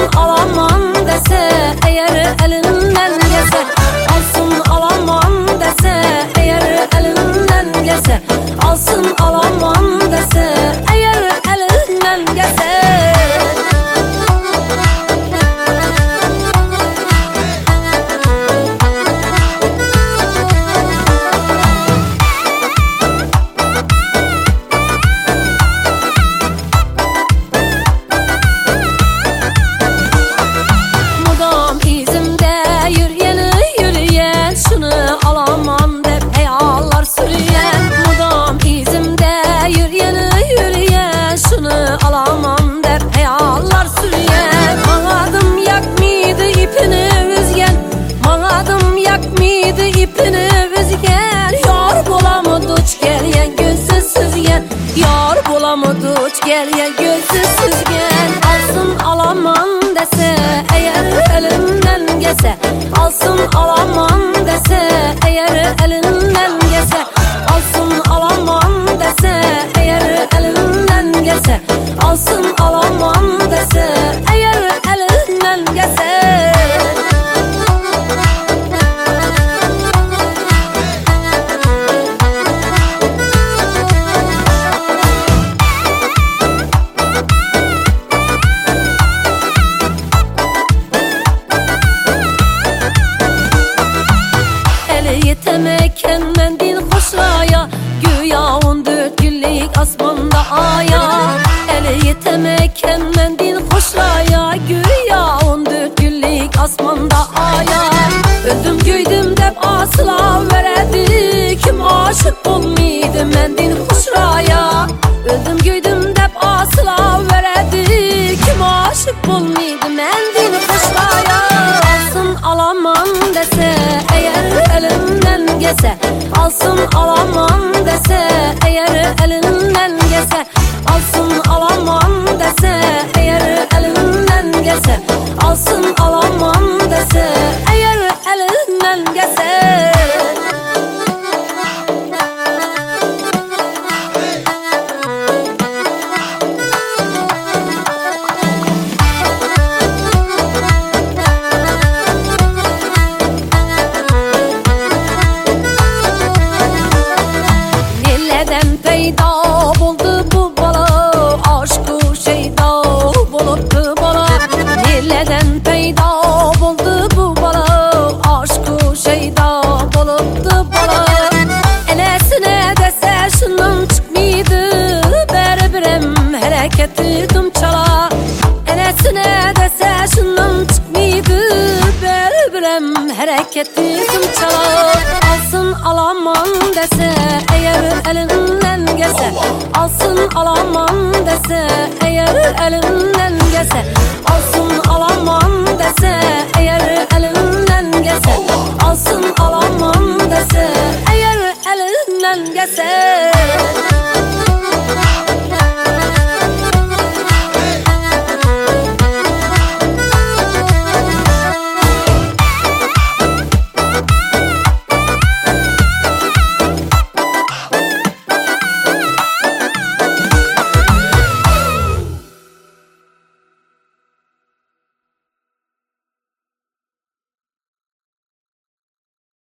alamam dese eğer elinden gelse, alsın alamam dese eğer elinden gelse, alsın alamam dese eğer elinden gelse. Alamam der hayallar sürüyen, manadım yakmıydı ipini üzgen, manadım yakmıydı ipini üzgen. Yar bulamadı uç gelyen gözsüz süzgen, yar bulamadı uç gelyen gözsüz süzgen. Alsın alamam dese eğer elinden gelse, alsın alamam dese eğer elinden gelse, alsın alamam dese eğer elinden gelse, alsın alamam dese eğer elinden gelse. Eli yetemeken mendil hoşraya, güya 14 günlük asmanda aya. Eli yetemeken mendil hoşraya, güya 14 günlük asmanda aya. Öldüm güydüm dep asla veredi, kim aşık olmaydı mendil hoşraya. Öldüm güydüm dep asla veredi, kim aşık olmaydı mendil hoşraya. Alsın alamam dese eğer elinden gelse, alsın alamam dese eğer elinden gelse, alsın alamam dese eğer elinden gelse, alsın alamam dese eğer elinden gelse. Neden peyda buldu bu bala, aşkı şeyda buluttu bala. Neden peyda buldu bu bala, aşkı şeyda buluttu bala. Enesine dese şundan çıkmıydı, berberem hareketi dumçala. Enesine dese şundan çıkmıydı, berberem hareketi dumçala. Alsın alamam dese eğer elinden gelse, alsın alamam dese eğer elinden gelse, alsın alamam dese eğer